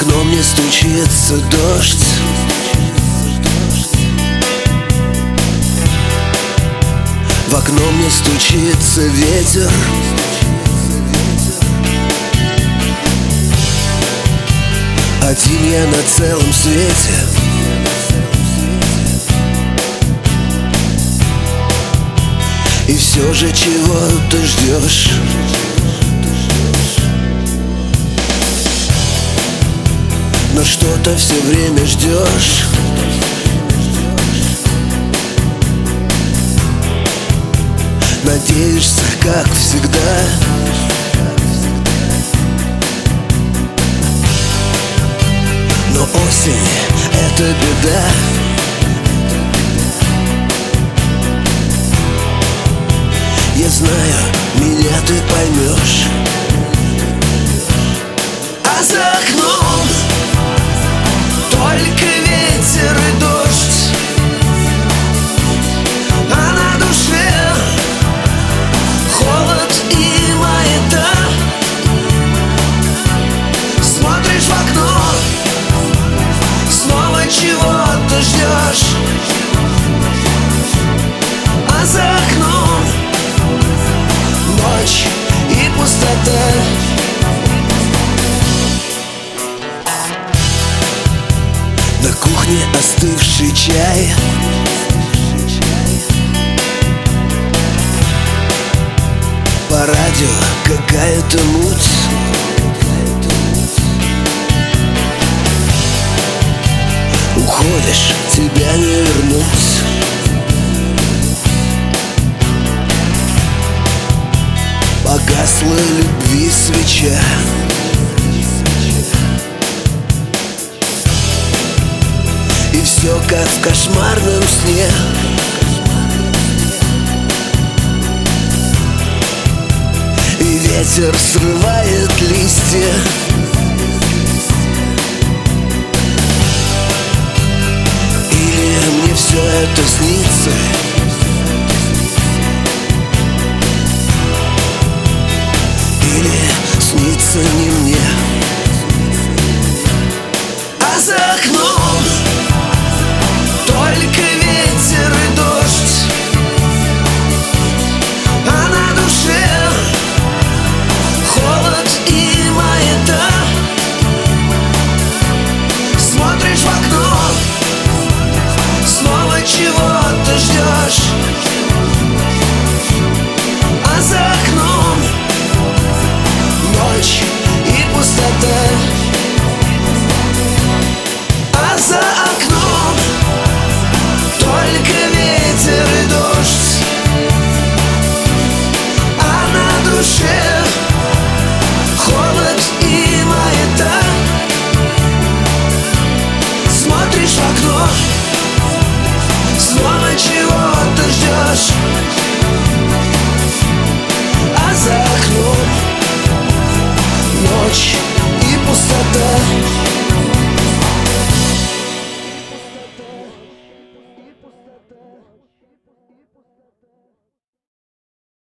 окно мне стучится дождь. В окно мне стучится ветер. Один я на целом свете. И все же чего ты ждешь? Но что-то все время ждешь. Надеешься, как всегда. Но осень — это беда. Я знаю, меня ты поймешь. А за окном только ветер и дождь, а на душе холод и маята. Смотришь в окно, снова чего-то ждешь. А за окном ночь и пустота. На кухне остывший чай. По радио какая-то муть. Уходишь, тебя не вернуть. Погасла любви свеча. И все как в кошмарном сне. И ветер срывает листья. Или мне все это снится? Или снится не